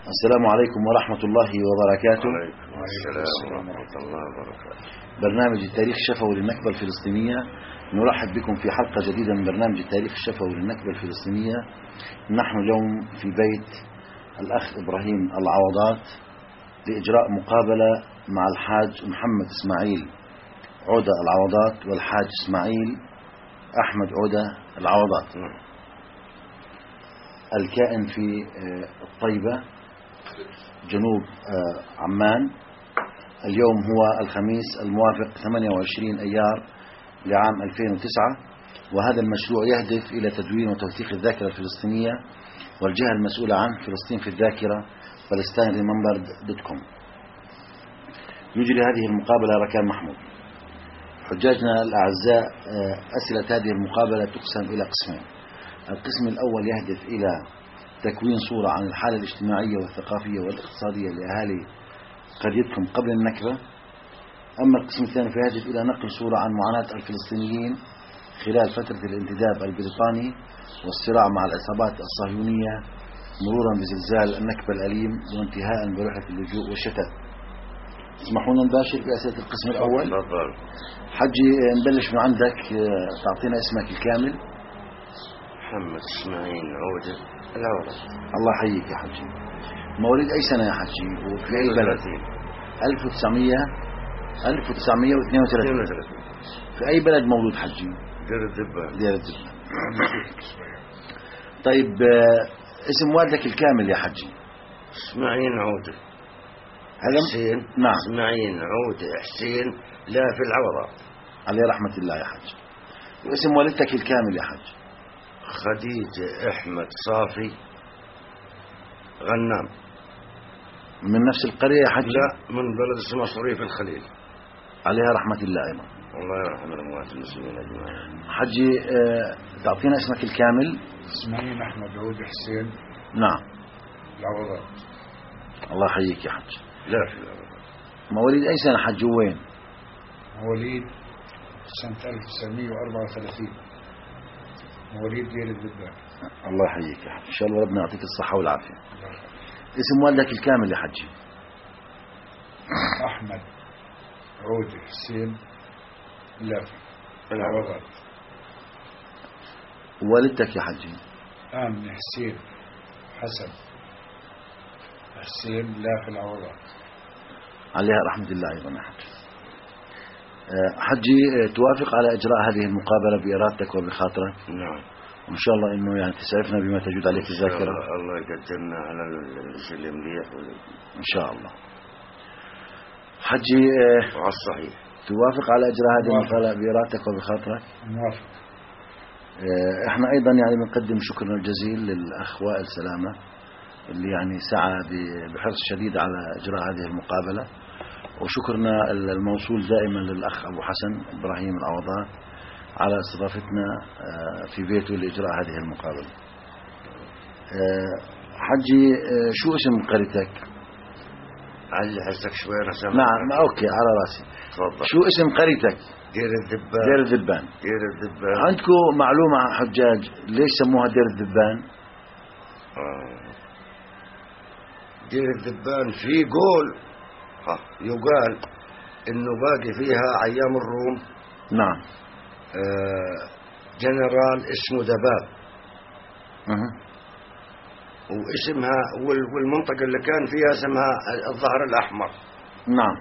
السلام عليكم ورحمة الله وبركاته. وعليكم السلام ورحمة الله وبركاته. برنامج التاريخ الشفوي للنكبة الفلسطينية، نرحب بكم في حلقة جديدة من برنامج التاريخ الشفوي للنكبة الفلسطينية. نحن اليوم في بيت الأخ إبراهيم العوضات لإجراء مقابلة مع الحاج محمد إسماعيل عودة العوضات والحاج إسماعيل أحمد عودة العوضات، الكائن في الطيبة جنوب عمان. اليوم هو الخميس الموافق 28 أيار لعام 2009، وهذا المشروع يهدف إلى تدوين وتوثيق الذاكرة الفلسطينية والجهة المسؤولة عنه فلسطين في الذاكرة palestine.com. يجري هذه المقابلة ركان محمود. حجاجنا الأعزاء، أسئلة هذه المقابلة تقسم إلى قسمين. القسم الأول يهدف إلى تكوين صورة عن الحالة الاجتماعية والثقافية والاقتصادية لأهالي قريتكم قبل النكبة. أما القسم الثاني فيهدف إلى نقل صورة عن معاناة الفلسطينيين خلال فترة الانتداب البريطاني والصراع مع العصابات الصهيونية، مرورا بزلزال النكبة الأليم وانتهاء برحلة اللجوء والشتات. اسمحوا لنا نباشر بأسئلة القسم الأول. حجي، نبلش من عندك، تعطينا اسمك الكامل. محمد إسماعيل عودة العوضات. الله يحييك يا حجي. مواليد أي سنة يا حجي وفي أي بلد؟ 1932. في أي بلد مولود حجي؟ دير الدبان. دير الدبان. طيب، اسم والدك الكامل يا حجي؟ إسماعيل عودة حسين. نعم. إسماعيل عودة حسين لا في العوضات عليه رحمة الله يا حج. واسم والدتك الكامل يا حج؟ خديجة أحمد صافي غنام. من نفس القرية يا حج؟ لا، من بلد اسمه صريف الخليل. عليها رحمة الله أيضا. الله يرحم الأموات المسلمين أجمعين. حجي، تعطينا اسمك الكامل. إسماعيل أحمد عود حسين. نعم. العوضات. الله يحييك يا حج. لا في العوضات. مواليد أي سنة حج وين؟ مواليد سنة 1934. مواليد دير الدبان. الله يحييك يا حج، إن شاء الله ربنا يعطيك الصحة والعافية. اسم والدك الكامل يا حجي؟ أحمد عود حسين لافي العوضات. والدتك يا حجي؟ آمن حسين حسن حسين لافي العوضات. عليها رحمة الله أيضا يا حجي. حجي، توافق على إجراء هذه المقابلة بإرادتك وبخاطرك؟ نعم. وإن شاء الله إنه يعني تسعفنا بما تجود عليك الذاكرة. الله يقدرنا على الشيء اللي مليح إن شاء الله. حجي، على الصحيح. توافق على إجراء هذه المقابلة بإرادتك وبخاطرك؟ موافق. إحنا أيضا يعني بنقدم شكرنا الجزيل للأخ وائل سلامة اللي يعني سعى بحرص شديد على إجراء هذه المقابلة، وشكرنا الموصول دائما للأخ أبو حسن إبراهيم العوضات على استضافتنا في بيته لإجراء هذه المقابلة. حجي، شو اسم قريتك؟ علي حسك شوي أنا سامع. نعم، أوكي، على راسي. تفضل. شو اسم قريتك؟ دير الدبان. دير الدبان. دير الدبان. عندكم معلومة حجاج ليش سموها دير الدبان؟ دير الدبان في قول يقال انه باقي فيها ايام الروم. نعم. جنرال اسمه دباب. واسمها والمنطقة اللي كان فيها اسمها الظهر الأحمر. نعم.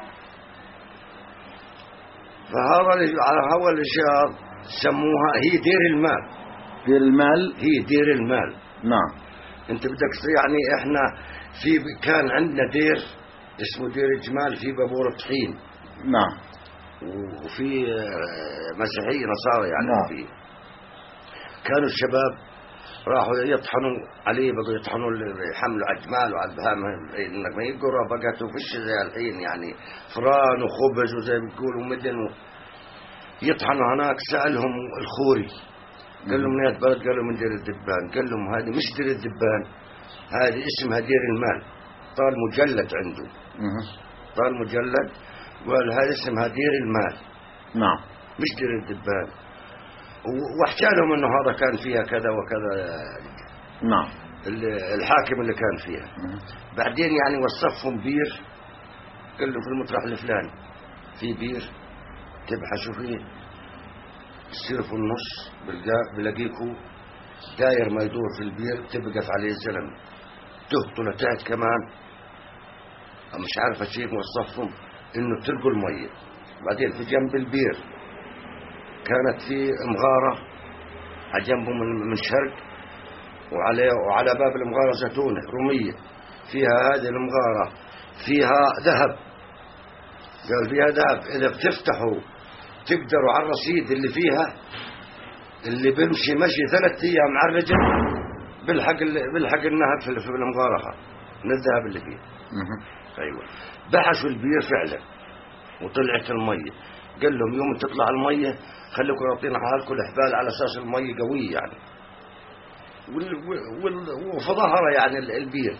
فهذا على هوا الإشار سموها هي دير المال. دير المال. هي دير المال. نعم. انت بدك يعني احنا كان عندنا دير اسمه دير الجمال في بابور الطحين. نعم. وفي مسيحية نصارى يعني. نعم. فيه كانوا الشباب راحوا يطحنوا عليه، بقوا يطحنوا يحملوا عجمال وعلى انك ما يقرا بقت وفيش زي الحين يعني فران وخبز وزي ما بيقولوا مدن يطحنوا هناك. سألهم الخوري قال لهم من البلد؟ قالوا من دير الدبان. قال لهم هذه مش دير الدبان، هذه اسمها دير المال. طال مجلد عنده. طال مجلد وقال هذه اسمها دير المال. نعم. مش دير الدبان. واحكى لهم انه هذا كان فيها كذا وكذا. نعم. الحاكم اللي كان فيها. بعدين يعني وصفهم بير، قال له في المطرح الفلاني في بير تبحثوا فيه، تصير في النص بلاقيكوا داير ما يدور في البير، تبقف عليه الزلمه، تهطوا لتحت كمان، مش عارف اشيء. موصفهم انه تلقوا الميه. بعدين في جنب البير كانت في مغاره على جنبه من الشرق، وعلى باب المغاره زيتونه روميه، فيها هذه المغاره فيها ذهب. قال فيها ذهب، اذا بتفتحوا تقدروا على الرصيد اللي فيها، اللي بيمشي مشي 3 أيام على الرجل بالحق النهب في المغاره من الذهب اللي فيه. ايوه. بحثوا البير فعلا وطلعت الميه. قال لهم يوم تطلع الميه خليكم رابطين حالكم الحبال على اساس الميه قويه يعني، وفي ظهره يعني البير.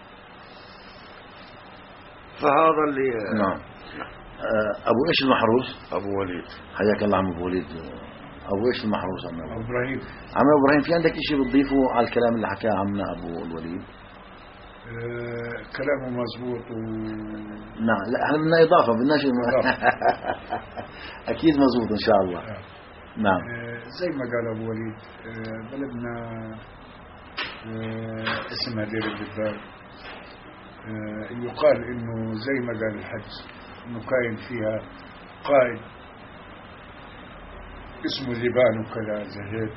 فهذا اللي نعم. ابو ايش المحروس؟ ابو وليد. حياك الله عم ابو وليد. ابو ايش المحروس؟ عم أبو إبراهيم. عم ابراهيم، في عندك شيء بتضيفه على الكلام اللي حكاه عمنا ابو الوليد؟ كلامه مزبوط نعم. لا احنا بدنا اضافه، بدناش اكيد مزبوط ان شاء الله. نعم. زي ما قال ابو وليد، بلدنا اسمها دير الدبان. يقال انه زي ما قال الحج انه كاين فيها قائد اسمه ذبان وكذا زي هيك.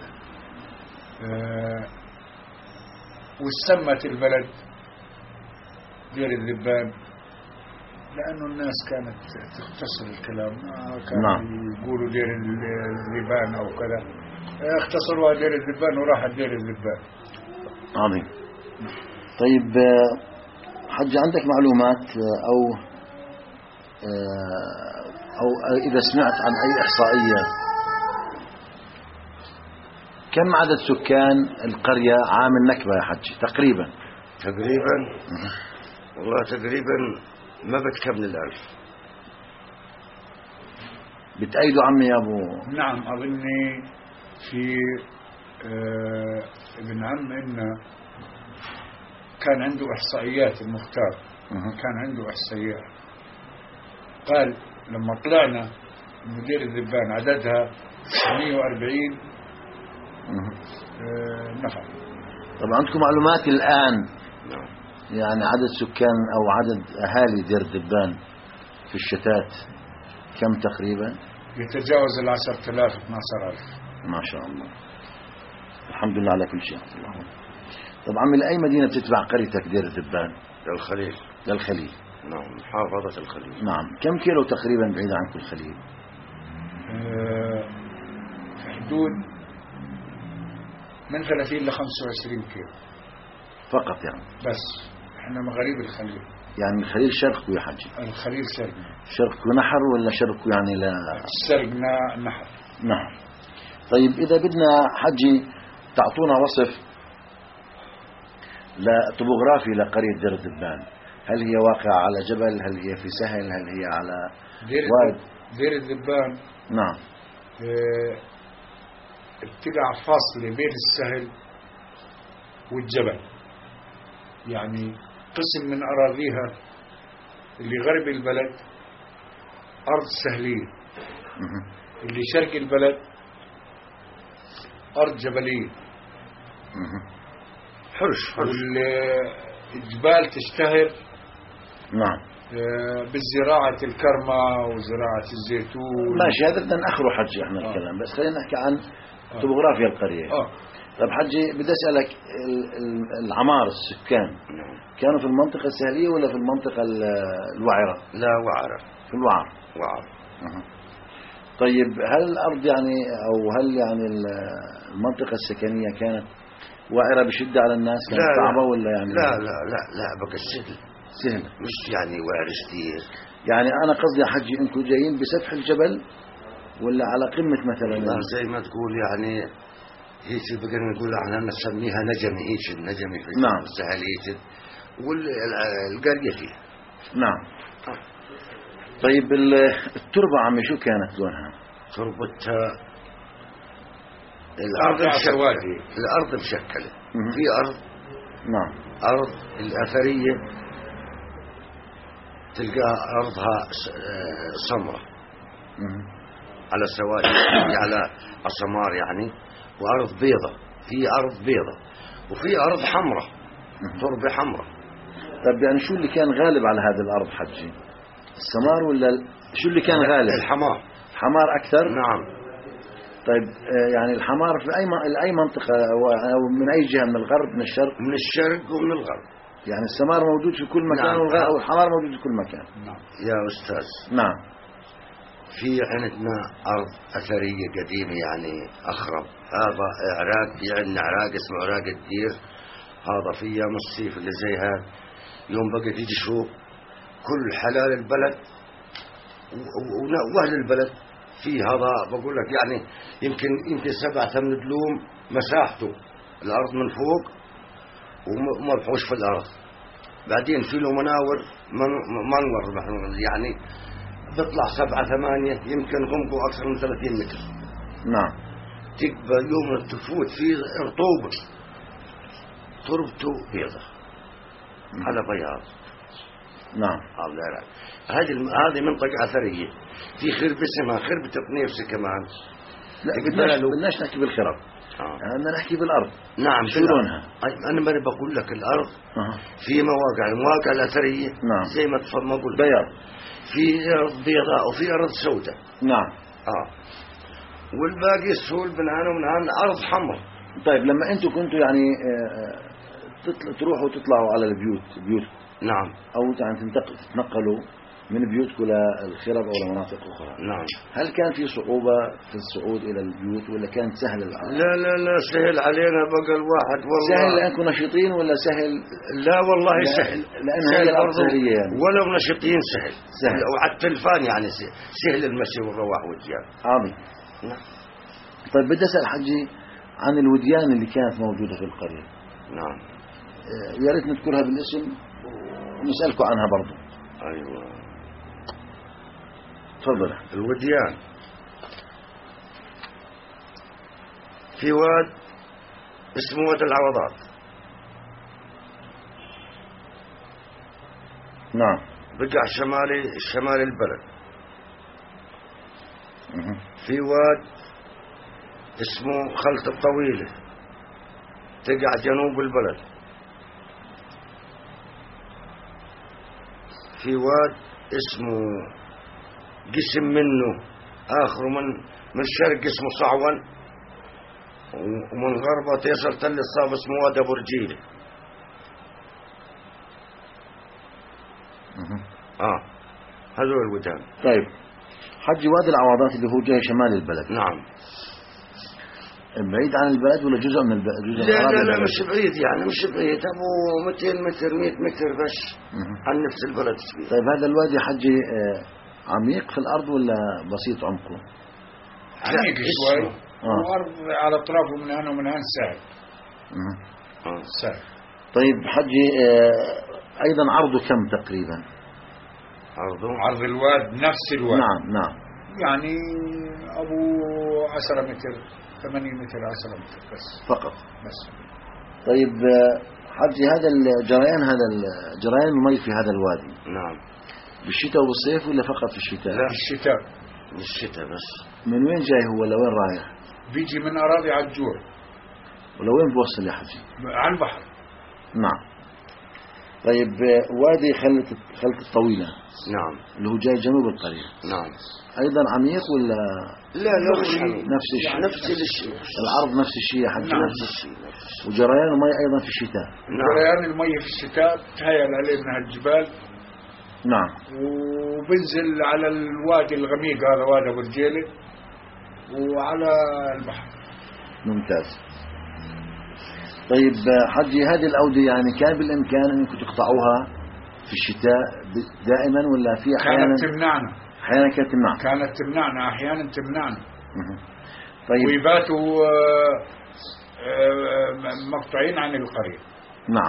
واستمت البلد دير الذبان لأنه الناس كانت تختصر الكلام، ما كانوا يقولوا دير الذبان أو كذا، اختصروها دير الذبان وراحت دير الذبان. عظيم. طيب حج، عندك معلومات أو إذا سمعت عن أي إحصائية كم عدد سكان القرية عام النكبة يا حج تقريبا؟ والله تقريبا ما بتكمل 1000. بتأيدوا عمي يا أبو؟ نعم، أظني في ابن عم إنه كان عنده إحصائيات. المختار كان عنده إحصائيات، قال لما طلعنا مدير الذبان عددها 140 نفر. طبعا عندكم معلومات الآن يعني عدد سكان أو عدد أهالي دير الذبان في الشتات كم تقريبا؟ يتجاوز 10,000 12,000. ما شاء الله، الحمد لله على كل شيء. طبعا من أي مدينة بتتبع قريتك دير الذبان؟ للخليل. للخليل. نعم، محافظة الخليل. نعم. كم كيلو تقريبا بعيد عنكم الخليل؟ في حدود من 30 ل 25 كيلو فقط يعني. بس احنا مغاريب الخليل. يعني الخليل شرقكم يا حجي؟ الخليل شرقنا. شرقكم نحر ولا شرقكم يعني لا؟ شرقنا نحر. نعم. طيب إذا بدنا حجي تعطونا وصف لطبوغرافي لقرية دير الذبان، هل هي واقعة على جبل، هل هي في سهل، هل هي على واد؟ دير الذبان نعم بتقع فاصلة بين السهل والجبل، يعني قسم من أراضيها اللي غرب البلد أرض سهلية، اللي شرق البلد أرض جبلية، حرش. والجبال تشتهر نعم بالزراعة الكرمة وزراعة الزيتون. ماشي، هذا بدنا نأخره حجي احنا الكلام، بس خلينا نحكي عن طبوغرافيا القرية. طب حجي بدي أسألك، العمار السكان كانوا في المنطقة السهلية ولا في المنطقة الوعرة؟ لا، وعرة. في الوعر. طيب هل الأرض يعني أو هل يعني المنطقة السكنية كانت وعرة بشدة على الناس، كانت صعبة ولا يعني؟ لا بقى سهل، مش يعني وعر كثير. يعني أنا قصدي يا حجي أنكم جايين بسفح الجبل ولا على قمة مثلا؟ زي ما تقول يعني هيك بقينا نقول احنا نسميها نجمي، هيك النجمي في السهل هيك، والقرية فيها. نعم. طيب التربة عمي شو كانت لونها؟ تربتها الأرض مشكلة. في أرض نعم. أرض الأثرية تلقاها أرضها سمرة على السواد، على السمار يعني، وأرض بيضة، في أرض بيضة وفي أرض حمراء، تربة حمراء. طيب يعني شو اللي كان غالب على هذه الأرض حجي؟ السمار ولا شو اللي كان غالب؟ الحمار. حمار أكثر؟ نعم. طيب يعني الحمار في أي منطقة أو من أي جهة، من الغرب من الشرق؟ من الشرق ومن الغرب. يعني السمار موجود في كل مكان. نعم. والحمار موجود في كل مكان. نعم. يا أستاذ، نعم. في عندنا أرض أثرية قديمة يعني أخرب، هذا عراق، في عندنا عراق اسمه عراق الدير، هذا في أيام الصيف اللي زي هذا، يوم بقى تيجي شوف كل حلال البلد وأهل البلد في هذا، بقول لك يعني يمكن 7-8 دلوم مساحته الأرض من فوق، وما بحوش في الأرض. بعدين في له منور يعني بيطلع 7-8، يمكن غمقه أكثر من 30 متر. نعم. تقبل يوم تفوت فيه رطوبة، تربته بيضة على بياض. نعم. هذه منطقة أثرية. في خربة اسمها خربة قنيفسة كمان. لا بدناش نحكي بالخرب، بدنا نحكي بالأرض. نعم. شو لونها؟ أنا ما بقول لك الأرض في المواقع الأثرية. نعم. زي ما قلت بياض، في أرض بيضاء وفي أرض سوداء. نعم. والباقي السهول بنهان ومنهان أرض حمر. طيب لما أنتم كنتوا يعني تروحوا تطلعوا على البيوت. نعم. أو يعني تتنقلوا من بيوتكم للخرب أو لمناطق أخرى. نعم. هل كان في صعوبة في الصعود إلى البيوت ولا كانت سهل الأمر؟ لا سهل علينا بقى الواحد والله. سهل لأنكم نشيطين ولا سهل؟ لا والله سهل، لأن هي الأرض سهلية يعني. ولو نشيطين سهل. وعلى التلفان يعني سهل المشي والرواح والجيان. عظيم. نعم. طيب بدي أسأل حجي عن الوديان اللي كانت موجودة في القرية. نعم. يا ريت نذكرها بالاسم ونسألكم عنها برضو. أيوة. تفضل. الوديان في واد اسمه واد العوضات. نعم. بقع شمالي البلد. في واد اسمه خلط الطويلة، تقع جنوب البلد. في واد اسمه قسم منه آخر من الشرق اسمه صعون، ومن غربه يصل تل الصاف اسمه واد أبو رجيلة. هذول الودان. طيب حجي وادي العوضات اللي هو جاي شمال البلد. نعم. بعيد عن البلد ولا جزء من البلد؟ لا مش بعيد يعني، مش بعيد، أبو 200 متر 100 متر بس عن نفس البلد. طيب هذا الوادي حجي عميق في الأرض ولا بسيط عمقه؟ عميق شوي، والأرض على أطرافه من هنا ومن هنا سهل. سهل. طيب حجي أيضا عرضه كم تقريبا؟ عرض الواد نفس الواد. نعم. يعني أبو 10 متر 8 متر 10 متر بس فقط. بس. طيب حجي هذا جريان المي في هذا الوادي. نعم. بالشتاء وبالصيف ولا فقط في الشتاء؟ لا بالشتاء. بالشتاء بس. من وين جاي هو لوين رايح؟ بيجي من أراضي عجور. ولوين بوصل يا حجي؟ على البحر. نعم. طيب وادي خلط الطويلة. نعم. اللي هو جاي جنوب القرية. نعم. أيضا عميق ولا؟ لا نفس الشيء. نفس الشيء. العرض نفس الشيء يا حجي. نعم. نفس الشيء. وجريان المي أيضا في الشتاء. نعم. جريان المي في الشتاء تهيل عليه من هالجبال. نعم. وبنزل على الوادي الغميق هذا وادي أبو رجيلة وعلى البحر. ممتاز. طيب حجي هذه الأودية يعني كان بالإمكان أنكم تقطعوها في الشتاء دائما ولا في أحيانا؟ كانت تمنعنا. أحيانا كانت تمنعنا أحيانا تمنعنا. طيب. ويباتوا مقطوعين عن القرية. نعم.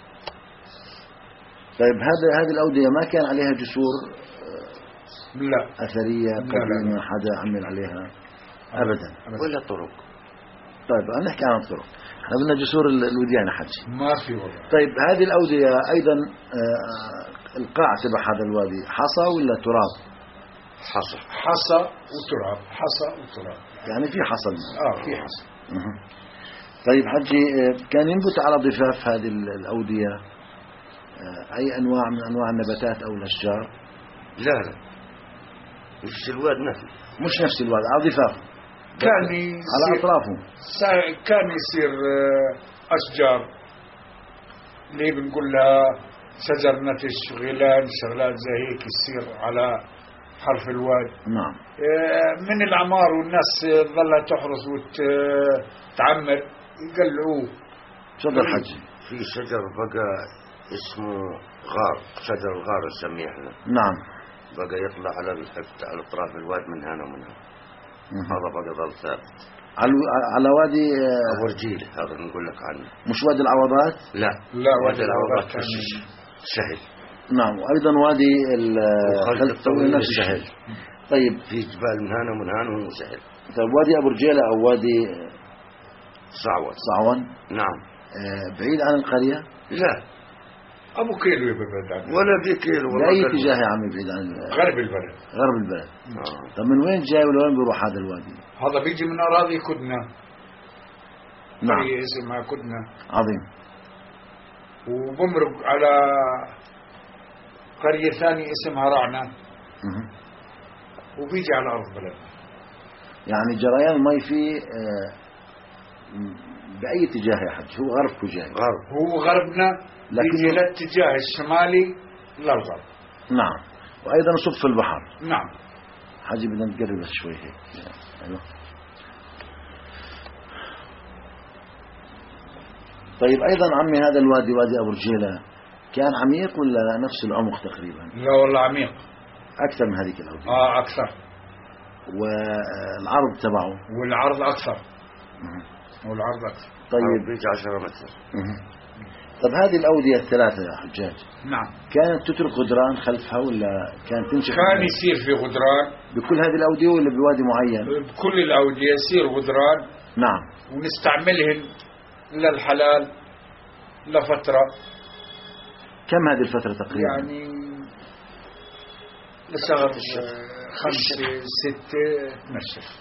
طيب هذه الأودية ما كان عليها جسور لا أثرية قديمة حدا عمل عليها أبدا ولا طرق. طيب نحكي عن الطرق. احنا بدنا جسور الوديان يا حجي. ما في والله. طيب هذه الأودية أيضا القاع تبع هذا الوادي حصى ولا تراب؟ حصى وتراب، حصى وتراب. يعني في حصى. في حصى. طيب حجي كان ينبت على ضفاف هذه الأودية أي أنواع من أنواع النباتات أو الأشجار؟ لا مش الواد نفسه، مش نفس الواد، على ضفافه كان على أطرافه كان يصير أشجار اللي بنقول لها شجر نتش، غيلان، شغلات زي هيك تصير على حرف الواد. نعم. من العمار والناس ظلت تحرس وتعمر يقلعوه. تفضل حجي. في شجر بقى اسمه غار، شجر الغار نسميه احنا. نعم. بقى يطلع على اطراف الواد من هنا ومن هنا. هذا بقى ظل ثابت على وادي أبو رجيل، هذا نقول لك عنه. مش وادي العوضات؟ لا وادي العوضات سهل. نعم. وأيضا وادي خلف الطويل نفس سهل. طيب في جبال من هنا ومن هنا وسهل. طيب وادي أبو رجيلة أو وادي صعون نعم بعيد عن القرية؟ لا أبو كيلو يبعد عنه ولا بكيلو. لأي اتجاه يا عمي بعيد عن غرب البلد؟ غرب البلد. طب من وين جاي ولوين بيروح هذا الوادي؟ هذا بيجي من أراضي كدنة. نعم. قرية اسمها كدنة. عظيم. وبمرق على قرية ثانية اسمها رعنة. وبيجي على أرض بلد. يعني جريان المي فيه بأي اتجاه يا حج؟ هو غربكم جاي؟ هو غربنا بيجي للاتجاه الشمالي للغرب. نعم. وأيضا صف في البحر. نعم. حاجة بدنا نقرب بس شوي هيك. أيوة. طيب أيضا عمي هذا الوادي وادي أبو رجيلة كان عميق ولا نفس العمق تقريبا؟ لا والله عميق أكثر من هذيك الأودية. أكثر. والعرض تبعه؟ والعرض أكثر. والعرض أكثر. طيب بيجي 10 متر. طب هذه الأودية الثلاثة يا حجاج نعم كانت تترك غدران خلفها ولا كانت تمشي؟ كان يصير في غدران بكل هذه الأودية ولا بوادي معين؟ بكل الأودية يصير غدران. نعم. ونستعملهن للحلال لفترة. كم هذه الفترة تقريبا؟ يعني لشهر 5 6 تنشف.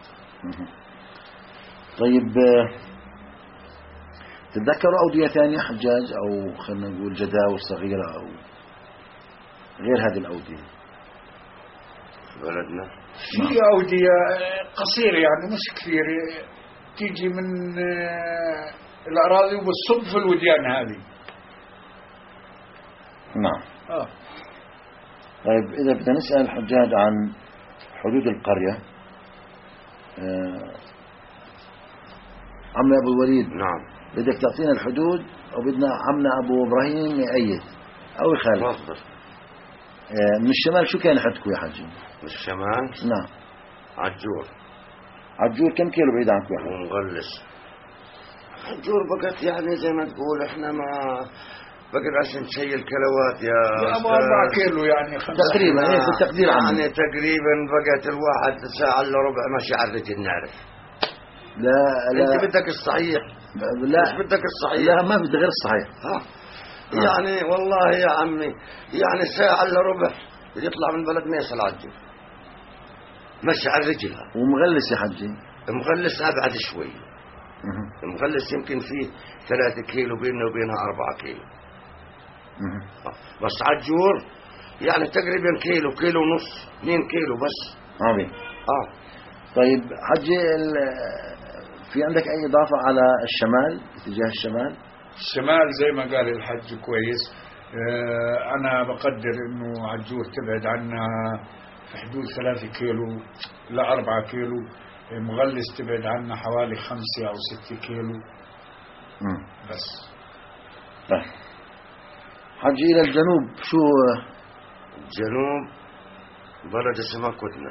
طيب تتذكروا أودية ثانية حجاج أو خلينا نقول جداول صغيرة أو غير هذه الأودية بلدنا؟ في أودية قصيرة يعني مش كثيرة تيجي من الأراضي وبتصب في الوديان هذه. نعم. طيب إذا بدنا نسأل حجاج عن حدود القرية عمنا أبو الوليد. نعم. بدك تعطينا الحدود أو بدنا عمنا أبو إبراهيم يأيد أو يخالف؟ من الشمال شو كان حدكم يا حجي؟ من الشمال؟ نعم. عجور كم كيلو بعيد عنكم يا حجي؟ ومغلس. عجور بقت يعني زي ما تقول احنا ما بقت عشان تشيل كيلوات يا 4 كيلو يعني تقريبا. ايه بالتقدير يعني تقريبا بقت الواحد ساعة الا ربع ماشي على الرجل نعرف. لا انت بدك الصحيح. لا مش بدك الصحيح. لا ما بدي غير الصحيح. يعني والله يا عمي يعني ساعة الا ربع يطلع من بلد ما يصل عجل ماشي على رجلها. ومغلس يا حجي؟ مغلس ابعد شوي. المغلس يمكن فيه 3 كيلو بيننا وبينها 4 كيلو. بس عجور يعني تقريبا كيلو ونص 2 كيلو بس. عظيم. طيب حجي في عندك أي إضافة على الشمال اتجاه الشمال؟ الشمال زي ما قال الحج كويس. أنا بقدر إنه عجور تبعد عنا في حدود 3 كيلو ل 4 كيلو. مغلس تبعد عنا حوالي 5 أو 6 كيلو بس. طيب حجي إلى الجنوب شو؟ الجنوب بلد اسمها كدنة.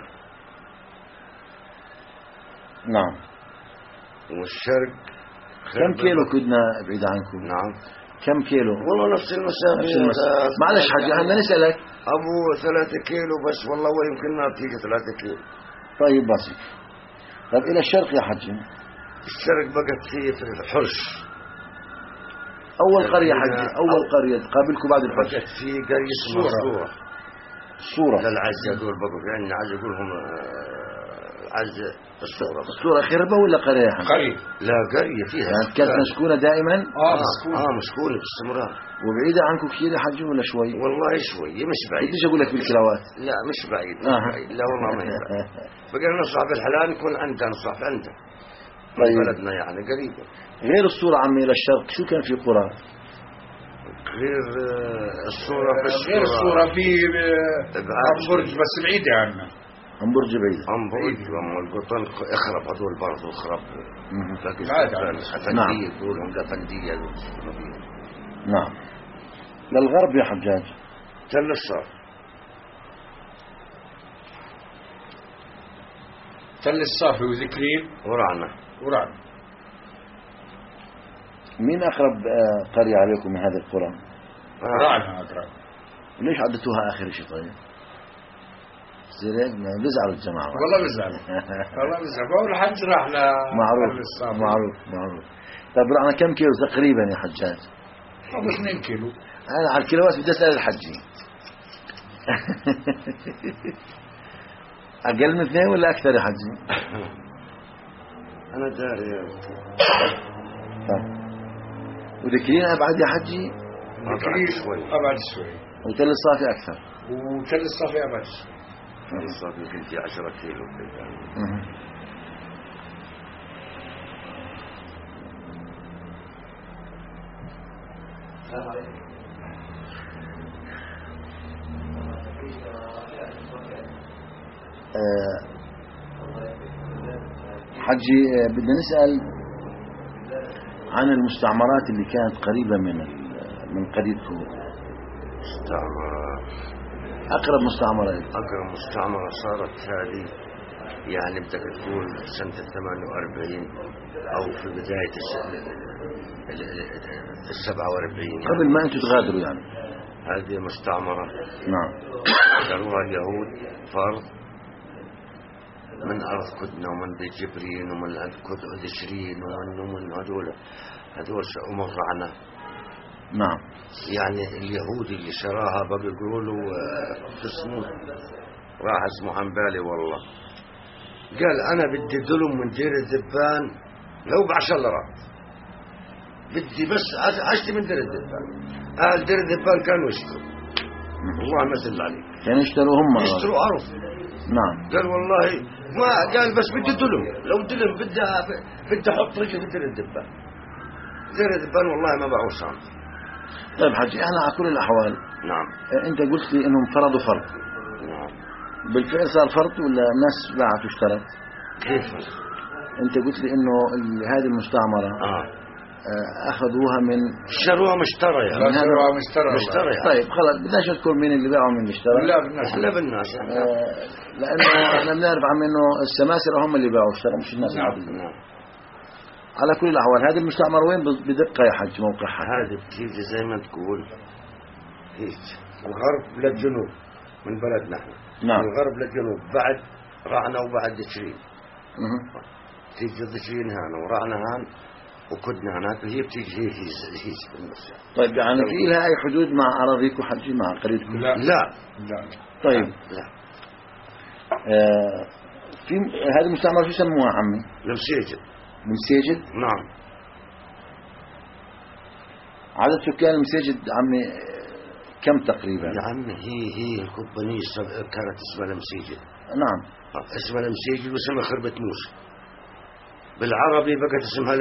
نعم. والشرق كم كيلو كدنة بعيد عنكم؟ نعم. كم كيلو؟ والله نفس المسافة. معلش حاجة أنا نسألك. أبو 3 كيلو بس والله ويمكن ما بتيجي 3 كيلو. طيب بسيط. طيب إلى الشرق يا حجي؟ الشرق بقت في حرش. أول قرية حج، أول قرية تقابلكم بعد الحج بقت في قرية اسمها الصورة. صورة للعز هذول بقوا يعني عز يقولهم عز الصورة. الصورة خربة ولا قرية حج؟ قريب. لا قرية فيها يعني كانت مسكونة دائما؟ مسكونة باستمرار. وبعيدة عنكم كثير يا حج ولا شوي؟ والله شوي مش بعيد. بديش أقول لك بالكلاوات. لا مش بعيد لا والله ما هي بعيد. بقينا نصلح بالحلال نكون عندنا نصلح عندنا. طيب. بلدنا يعني قريبة. غير الصورة عمي إلى الشرق شو كان في قرى؟ غير الصورة غير الصورة في برج بس بعيدة عنا. عن برج بعيد. عن برج والقطن اخرب هذول برضو خرب. نعم. يقولهم الأفندية. نعم. للغرب يا حجاج. تل الصار. تل الصافي وذكرين ورعنا. مين أقرب قرية عليكم من هذه القرى؟ رعنا أقرب. ليش عدتوها آخر شيء طيب؟ زين بيزعلوا الجماعة. والله بيزعلوا. أول حج راح معروف. طيب رعنا كم كيلو تقريبا يا حجاج؟ 2 كيلو. أنا على الكيلوات بدي أسأل الحجي. أقل من 2 ولا أكثر يا حجي؟ أنا داري. وذكرين أبعد يا حجي؟ أبعد شوي. وتل الصافي أكثر. وتل الصافي أبعد شوي. تل الصافي يمكن في 10 كيلو. حجي بدنا نسأل عن المستعمرات اللي كانت قريبة من قريتكم. أقرب مستعمرة صارت هذه يعني بدك تقول سنة 48 أو في بداية 47 يعني. قبل ما أنتم تغادروا يعني. هذه مستعمرة. نعم. داروها اليهود فرض من أرض كدنا ومن بيت جبرين ومن أرض دشرين ومن هذول ومن رعنا. نعم. يعني اليهودي اللي شراها بقى يقولوا اسمه راح اسمه عن بالي والله. قال أنا بدي ظلم من دير الذبان لو ب10 ليرات. بدي بس عشت من دير الذبان. أهل دير الذبان كانوا يشتروا. والله ما زل عليك. كانوا يشتروا هم. يشتروا عرف. نعم. قال والله ما قال بس بدي ظلم. لو ظلم بدي أحط رجلي في دير الذبان. دير الذبان والله ما باعوا سنت. طيب حجي احنا على كل الأحوال. نعم. أنت قلت لي إنهم فرضوا فرض. نعم. بالفعل صار فرض ولا الناس باعت واشترت؟ كيف؟ أنت قلت لي إنه هذه المستعمرة أخذوها من شروها مشترى يعني. مشترى. طيب خلاص بدناش نذكر مين اللي باعوا من اللي اشترى. لا بالناس لأنه احنا بنعرف عم إنه السماسرة هم اللي باعوا واشتروا مش الناس العادية. على كل الأحوال هذه المستعمرة وين بدقة يا حج موقعها؟ هذه بتيجي زي ما تقول هيك الغرب للجنوب من بلدنا احنا. نعم. من الغرب للجنوب بعد رعنا وبعد دشرين. تيجي دشرين هان ورعنا هان وكدنا هناك وهي بتيجي هي بالنص. طيب يعني في لها أي حدود مع أراضيكم حجي مع قريتكم؟ لا. طيب. لا. في هذه المستعمرة شو يسموها عمي؟ المسيجد. نعم. عدد سكان المسيجد عمي كم تقريبا؟ يا عمي هي القبانية كانت اسمها المسيجد. نعم. اسمها المسيجد واسمها خربة موسى. بالعربي بقت اسمها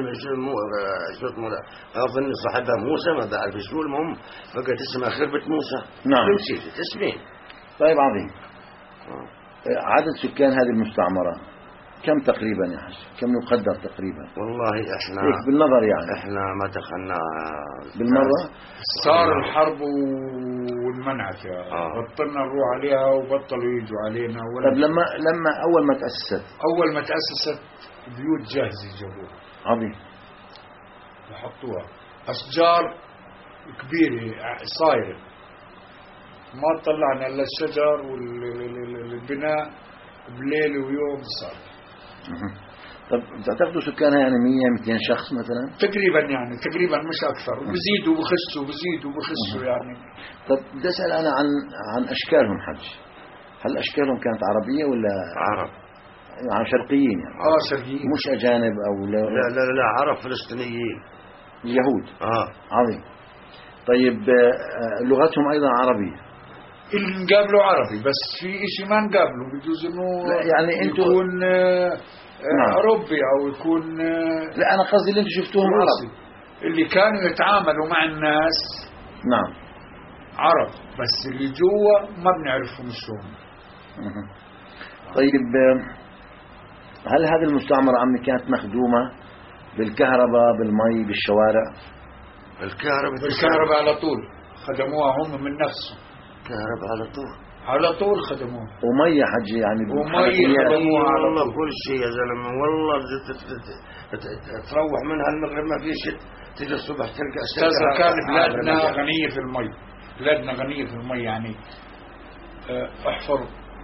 أظن صاحبها موسى ما بعرف شو المهم بقت اسمها خربة موسى. نعم. المسيجد اسمين. طيب عظيم. عدد سكان هذه المستعمرة كم تقريبا يا حاج؟ كم يقدر تقريبا؟ والله احنا بالنظر يعني احنا ما دخلنا بالمرة. صار الحرب والمنعت بطلنا نروح عليها وبطلوا يجوا علينا. طيب لما أول ما تأسست بيوت جاهزة جابوها. عظيم. وحطوها أشجار كبيرة صايرة ما طلعنا إلا الشجر والبناء بليل ويوم صار. طب تعتقدوا سكانها يعني 100 200 شخص مثلا؟ تقريبا يعني تقريبا مش أكثر، بزيدوا وبخسوا بزيدوا وبخسوا يعني. طب بدي أسأل أنا عن أشكالهم حج. هل أشكالهم كانت عربية ولا عرب؟ يعني شرقيين يعني؟ شرقيين، مش أجانب أو لا لا لا عرب فلسطينيين يهود. عظيم. طيب لغتهم أيضا عربية؟ اللي نقابله عربي، بس في إشي ما نقابله بجوز إنه يعني أنتوا يكون نعم. أوروبي أو يكون لا أنا قصدي اللي أنتوا شفتوهم عرب اللي كانوا يتعاملوا مع الناس. نعم عرب، بس اللي جوا ما بنعرفهم شلون. طيب هل هذه المستعمرة عمي كانت مخدومة بالكهرباء بالمي بالشوارع؟ بالكهرباء على طول خدموها هم من نفسهم. كهرباء على طول خدموها. ومية حجي يعني ومية خدموها على والله طول. كل شيء يا زلمة. والله تروح منها المغرب ما في شيء، تيجي الصبح تلقى كان بلادنا غنية في المي، بلادنا غنية في المي يعني. احفر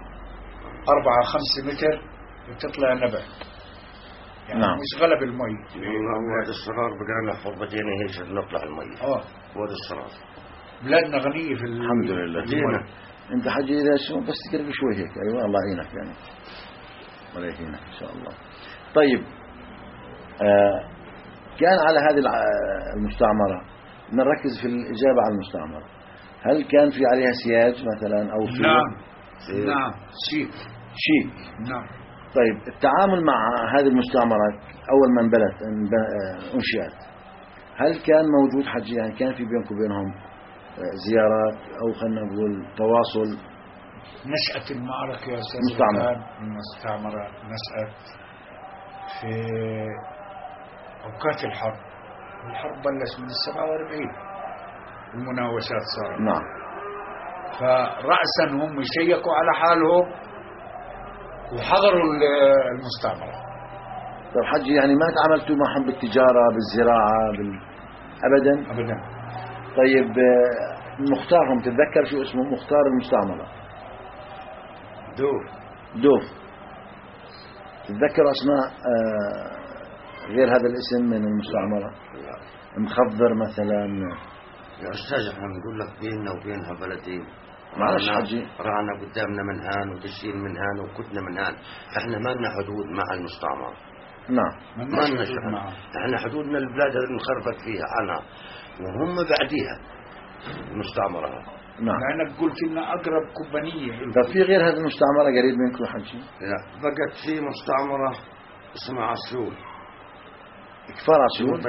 4-5 متر تطلع نبع يعني. نعم. مش غلب المي. واد الصغار بقى نحفر بدينا هيك نطلع المي. واد الصغار بلادنا غنية في الحمد لله. دينا. انت حاجة إذا شو بس تقرب شوي هيك. ايوه الله يعينك يعني. الله يعينك ان شاء الله. طيب كان على هذه المستعمرة، نركز في الإجابة على المستعمرة، هل كان في عليها سياج مثلا أو سور؟ نعم شيك. نعم. طيب التعامل مع هذه المستعمرة أول ما أنشئت، هل كان موجود حجي يعني كان في بينكم وبينهم زيارات أو خلينا نقول تواصل؟ نشأت المعركة يا أستاذ المستعمرة نشأت في أوقات الحرب بلش من 47 المناوشات صارت. نعم. فرأسا هم يشيكوا على حالهم وحضروا المستعمرة. طيب حجي يعني ما تعاملتوا معهم بالتجارة بالزراعة أبدا؟ طيب مختارهم تتذكر شو اسمه مختار المستعمرة؟ دوف. تتذكر أسماء غير هذا الاسم من المستعمرة؟ مخضر مثلا؟ يا أستاذ احنا بنقول لك بيننا وبينها بلدين. معلش حجي رعنا قدامنا من هان ودشين من هان وكتنا من هان. احنا ما لنا حدود مع المستعمرة. نعم. ما لنا حدود. احنا حدودنا البلاد اللي انخربت فيها عنها وهم بعديها المستعمرة. نعم. لأنك قلت إنها أقرب كوبانية. طب في غير هذه المستعمرة قريب منكم حجي؟ لا بقت في مستعمرة اسمها عسيون. كفار عسيون.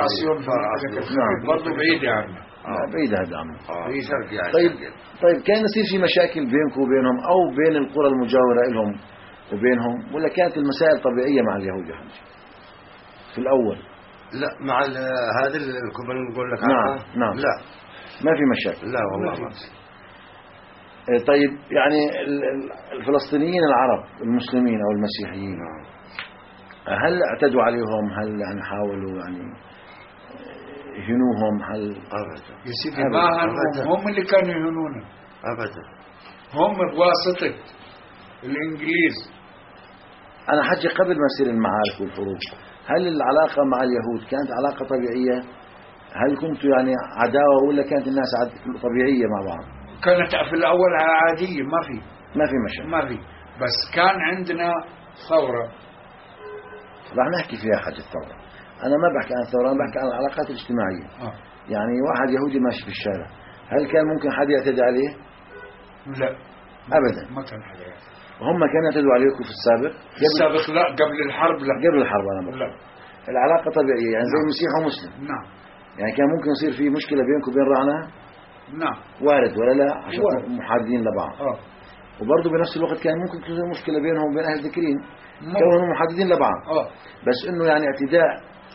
نعم. برضو بعيدة عنه. بعيدة هذا عنه. في شرق يعني. طيب كان يصير في مشاكل بينكم وبينهم أو بين القرى المجاورة لهم وبينهم، ولا كانت المسائل طبيعية مع اليهود يا حجي في الأول؟ لا مع هذا الكوبان نقول لك. نعم. لا ما في مشاكل. لا والله ما. طيب يعني الفلسطينيين العرب المسلمين أو المسيحيين هل اعتدوا عليهم؟ هل يعني حاولوا يعني يهنوهم؟ هل يا سيدي ما هنوهم، هم اللي كانوا يهنونا أبدا. هم بواسطة الإنجليز. أنا حجي قبل ما يصير المعارك والحروب، هل العلاقة مع اليهود كانت علاقة طبيعية؟ هل كنتوا يعني عداوة ولا كانت الناس طبيعية مع بعض؟ كانت في الأول عادية، ما في مشاكل. ما في، بس كان عندنا ثورة راح نحكي فيها حاجة الثورة. أنا ما بحكي عن الثورة، أنا بحكي عن العلاقات الاجتماعية. يعني واحد يهودي ماشي في الشارع، هل كان ممكن حد يعتدي عليه؟ لا أبدا ما كان حد. وهم كانوا يعتدوا عليكم في السابق؟ لا قبل الحرب. لا قبل الحرب أنا بقول. لا العلاقة طبيعية يعني زي مسيح ومسلم. نعم. يعني كان ممكن يصير في مشكلة بينكم وبين رعنا؟ نعم وارد ولا لا؟ عشان محادين لبعض. وبرضه بنفس الوقت كان ممكن تصير مشكلة بينهم وبين أهل ذكرين كانوا محددين لبعض. بس إنه يعني اعتداء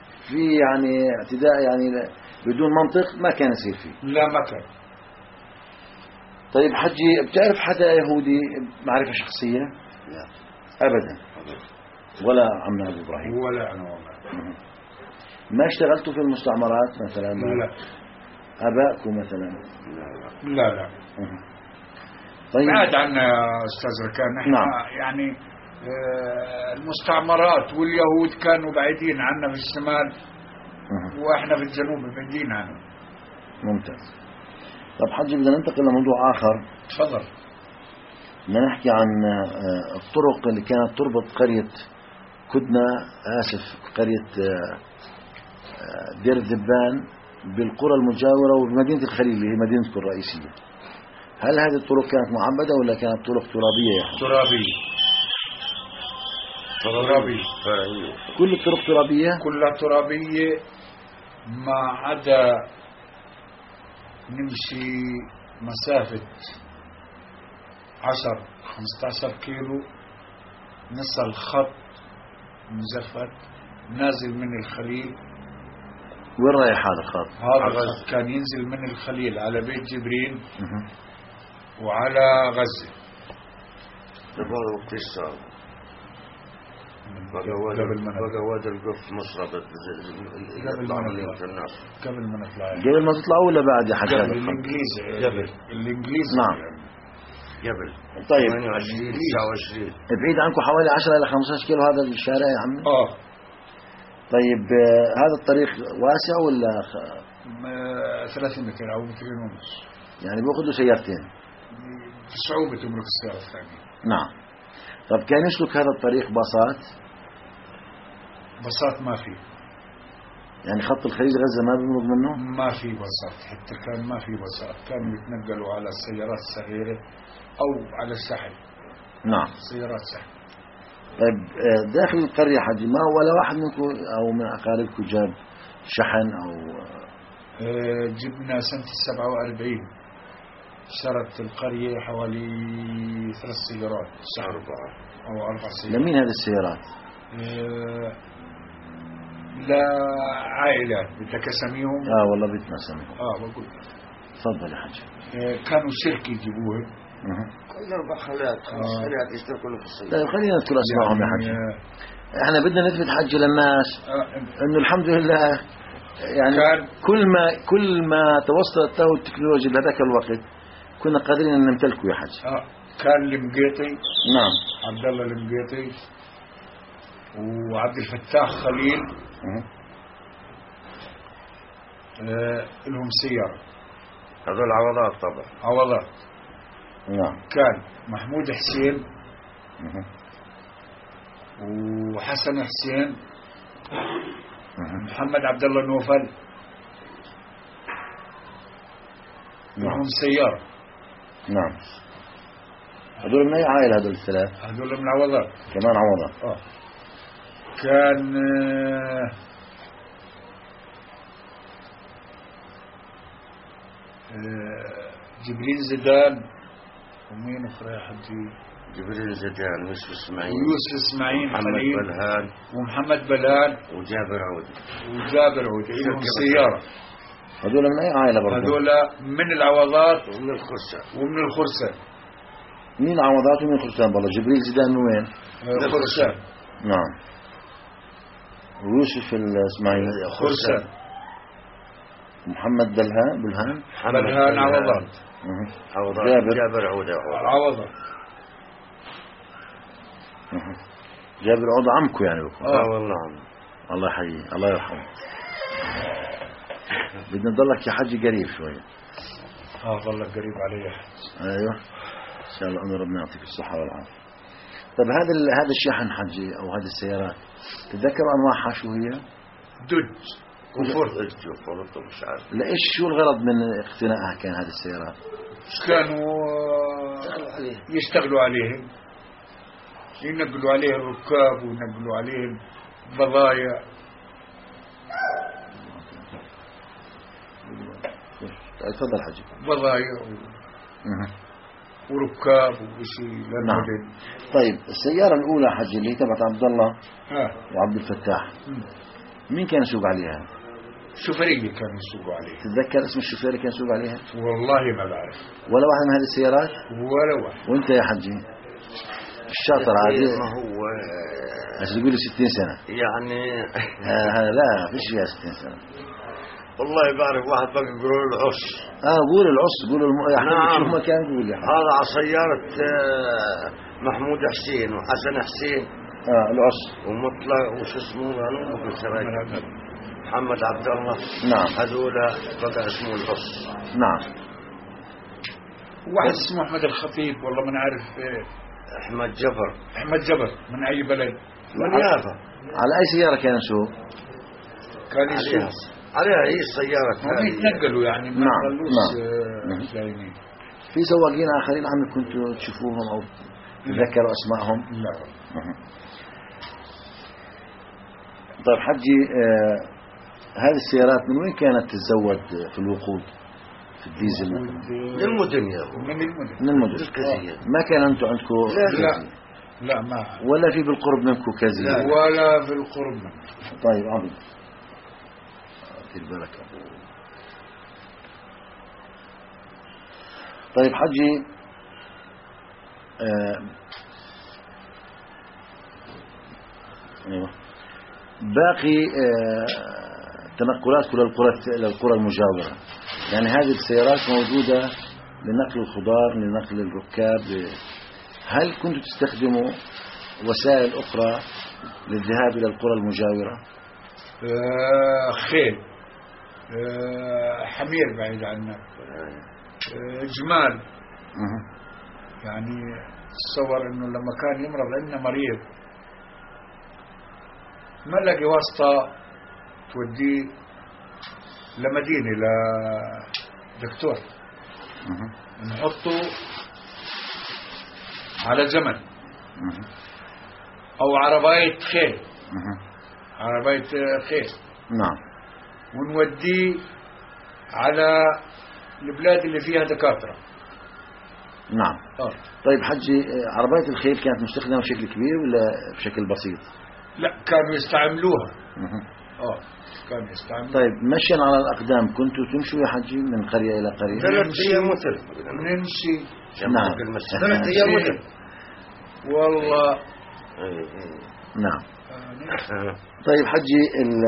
يعني بدون منطق ما كان يصير فيه. لا ما كان. طيب حجي بتعرف حدا يهودي معرفة شخصية؟ لا أبدا. ولا عمنا أبو إبراهيم؟ ولا أنا والله. ما اشتغلتوا في المستعمرات مثلا؟ لا. أبائكم مثلا؟ لا. طيب بعد عنا يا أستاذ ركان. نحن نعم. يعني المستعمرات واليهود كانوا بعيدين عنا في الشمال واحنا في الجنوب بعيدين عنهم. ممتاز. طب حجي بدنا ننتقل لموضوع آخر. تفضل. بدنا نحكي عن الطرق اللي كانت تربط قرية كدنا قرية دير الذبان بالقرى المجاورة وبمدينة الخليل اللي هي مدينتكم الرئيسية. هل هذه الطرق كانت معبدة ولا كانت طرق ترابية يا حجي؟ ترابية. كل الطرق ترابية؟ كلها ترابية ما عدا نمشي مسافة 10-15 كيلو نصل خط مزفت نازل من الخليل. وين رايح هذا الخط؟ هذا الخط كان ينزل من الخليل على بيت جبريل وعلى غزة. بقى وادي القف مصر قبل ما نطلع. قبل ما تطلعوا ولا بعد يا حجي؟ الإنجليز. نعم. قبل. طيب 28 بعيد عنكم حوالي 10 إلى 15 كيلو هذا الشارع يا عمي؟ طيب هذا الطريق واسع ولا 30 متر أو 2.5 متر؟ يعني بيأخذوا سيارتين. في صعوبة تمرك السيارة الثانية. نعم. طب كان يسلك هذا الطريق باصات ما في. يعني خط الخليج غزة ما بيمرق منه؟ ما في باصات، حتى كان ما في باصات، كانوا يتنقلوا على السيارات الصغيرة أو على السحل. نعم. سيارات سحل. طيب داخل القرية حجي ما ولا واحد منكم أو من أقاربكم جاب شحن أو جبنا سنة 47 شرت القرية حوالي 3 سيارات. 4 سيارات. لمين هذه السيارات؟ لا عائلات بدك اسميهم. والله بدنا اسميهم. بقول. تفضل يا حجي. كانوا شركة يجيبوها. كل 4 خلات 5 خلات يشتركوا في الصيف. طيب خلينا نذكر اسمائهم يا حجي. احنا بدنا نثبت حجي للناس انه الحمد لله يعني كل ما توصلت له التكنولوجيا بهذاك الوقت كنا قادرين ان نمتلكه يا حجي. كان المقيطي. نعم. عبد الله المقيطي وعبد الفتاح خليل. لهم سيارة. هذول عوضات طبعا. عوضات. نعم. كان محمود حسين وحسن حسين محمد عبد الله نوفل. لهم سيارة. نعم. هذول من أي عائلة هذول الثلاث؟ هذول من عوضات. كمان عوضات. كان جبريل زيدان ومين أخرى يا حجي؟ جبريل زيدان ويوسف إسماعيل محمد بلهان ومحمد بلهان وجابر عودي. لهم سيارة. هذول من أي عائلة برضه؟ هذول من العوضات ومن الخرسان. مين عوضات ومين خرسان بالله؟ جبريل زيدان من وين؟ خرسان. نعم. ويوسف الإسماعيلي خرسان. محمد بلهان عوضات. جابر عودة عوضات. جابر عودة عمكو يعني بكم. والله الله يحييه الله يرحمه. بدنا نضلك يا حجي قريب شوية. ضلك قريب علي يا حجي. ايوه ان شاء الله انه ربنا يعطيك الصحة والعافية. طيب هذا الشحن حجي او هذه السيارات تتذكر انواعها شو هي؟ دج وفرد مش عارف. لا ايش شو الغرض من اقتنائها كان هذه السيارات؟ كانوا يشتغلوا عليهم، ينقلوا عليه الركاب وينقلوا عليه البضايع. تفضل حجي. بضايع وركاب وشيء. نعم. طيب السيارة الأولى حجي اللي هي تبعت عبد الله وعبد الفتاح مين كان يسوق عليها؟ شوفيري كانوا يسوقوا عليها. تتذكر اسم الشوفير اللي كان يسوق عليها؟ والله ما بعرف ولا واحد من هذه السيارات؟ ولا واحد. وانت يا حجي الشاطر عادي ما هو عشان تقول لي 60 سنة يعني لا فيش فيها 60 سنة. والله بعرف واحد بقى يقولوا له العص. قول العص، قول يا حبيبي نعم. شو ما كان يقول يا حبيبي. هذا على سيارة محمود حسين وحسن حسين العص. ومطلق وش اسمه محمد عبد الله. نعم. هذول بقى اسمه العص. نعم. واحد اسمه أحمد الخطيب، والله ما نعرف. أحمد جبر. أحمد جبر من أي بلد؟ من يافا. على أي سيارة كان يسوق؟ كان يسوق عليها هي السيارة. هم يتنقلوا يعني ما نعم. يخلوش لاينين. في سواقين آخرين عم كنتوا تشوفوهم أو تذكروا أسمائهم؟ لا. طيب حجي، هذه السيارات من وين كانت تتزود في الوقود في الديزل؟ من المدن يا أبو. من المدن. ما كان أنتم عندكم؟ لا ما. ولا في بالقرب منكم كزي؟ ولا في القرب منكم. طيب عظيم. البركة. طيب حجي، ايوه باقي تنقلات للقرى المجاورة، يعني هذه السيارات موجودة لنقل الخضار، لنقل الركاب. هل كنتوا تستخدموا وسائل أخرى للذهاب إلى القرى المجاورة؟ خيل، حمير بعيد عنك، جمال. يعني تصور انه لما كان يمرض عندنا مريض ما نلاقي واسطة توديه لمدينة لدكتور، نحطه على جمل او عربية خيل، عربية خيل. نعم. ونوديه على البلاد اللي فيها دكاترة. نعم. طيب حجي، عربية الخيل كانت مستخدمة بشكل كبير ولا بشكل بسيط؟ لا، كانوا يستعملوها. كانوا يستعملوها. طيب مشيا على الأقدام كنتوا تمشوا يا حجي من قرية إلى قرية؟ 3 أيام مثل نمشي. نعم. 3 أيام مثل والله. نعم. طيب حجي،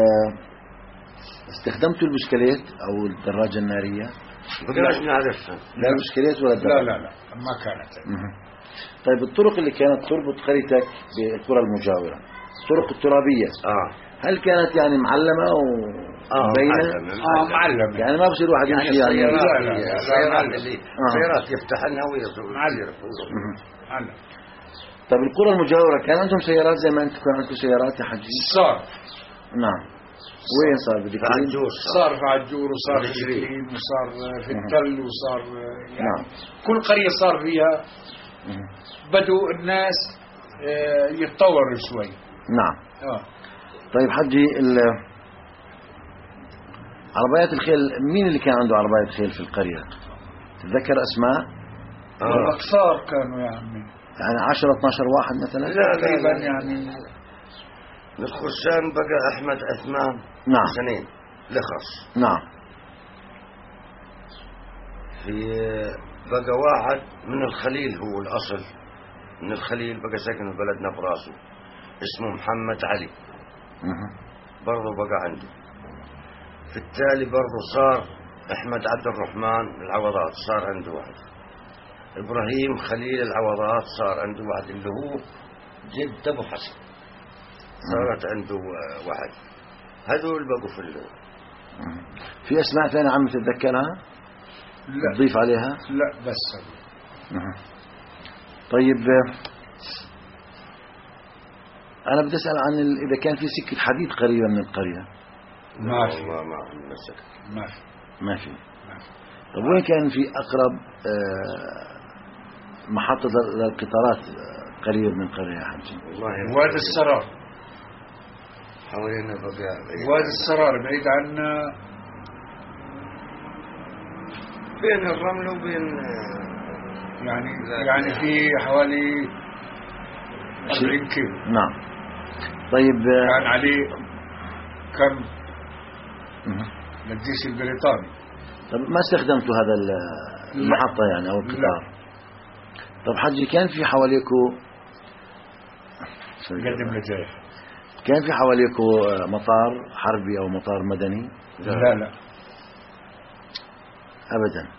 استخدمتوا البسكليت أو الدراجة النارية؟ بدناش نعرفها. لا البسكليت ولا الدراجة؟ لا ما كانت. طيب الطرق اللي كانت تربط قريتك بالقرى المجاورة، الطرق الترابية، هل كانت يعني معلمة وبينة؟ معلمة. يعني ما بصير واحد يمشي يعني سيارات يفتح لنا ويصير معلم. طيب القرى المجاورة كان عندهم سيارات زي ما انتم كان عندكم سيارات يا حجي؟ صار. نعم. وين صار بدك؟ صار في عجور، وصار في شريم، وصار في التل، وصار يعني نعم. كل قرية صار فيها. بدوا الناس يتطوروا شوي. نعم. طيب حجي، عربيات الخيل، مين اللي كان عنده عربية خيل في القرية؟ تتذكر أسماء؟ الأقصار كانوا يا عمي، يعني 10-12 واحد مثلا؟ تقريبا يعني. الخرسان بقى أحمد عثمان. نعم. سنين لخص. نعم. في بقى واحد من الخليل، هو الأصل من الخليل، بقى ساكن في بلدنا براسه، اسمه محمد علي. برضه بقى عنده. في التالي برضه صار أحمد عبد الرحمن العوضات، صار عنده واحد. إبراهيم خليل العوضات صار عنده واحد، اللي هو جد أبو حسن، صارت عنده واحد. هذول بقوا في أسماء ثانية عم تتذكرها؟ لا. تضيف عليها؟ لا بس. طيب أنا بدي أسأل عن إذا كان في سكة حديد قريبة من القرية؟ ما في. ما في. طب وين كان في أقرب محطة للقطارات قريب من القرية يا حجي؟ وادي السرار. حوالينا بقى وادي السرار بعيد عنا، بين الرمل وبين يعني في حوالي 40 كيلو. نعم. طيب كان عليه كم الجيش البريطاني. طب ما استخدمتوا هذا المحطة يعني أو القطار؟ طب حجي، كان في حواليكو قدم لجاي، كان في حواليكو مطار حربي أو مطار مدني؟ لا أبدا.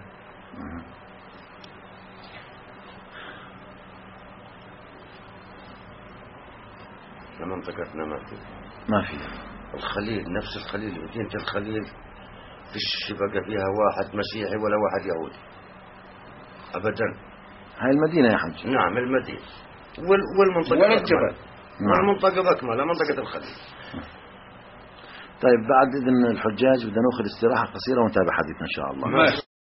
منطقتنا ما في. الخليل نفس الخليل، مدينة الخليل فيش بقى فيها واحد مسيحي ولا واحد يهودي أبدا. هاي المدينة يا حج. نعم المدينة والمنطقة ولا الجبل. والمنطقة بأكملها منطقة الخليل. طيب بعد إذن الحجاج بدنا نأخذ استراحة قصيرة ونتابع حديثنا إن شاء الله.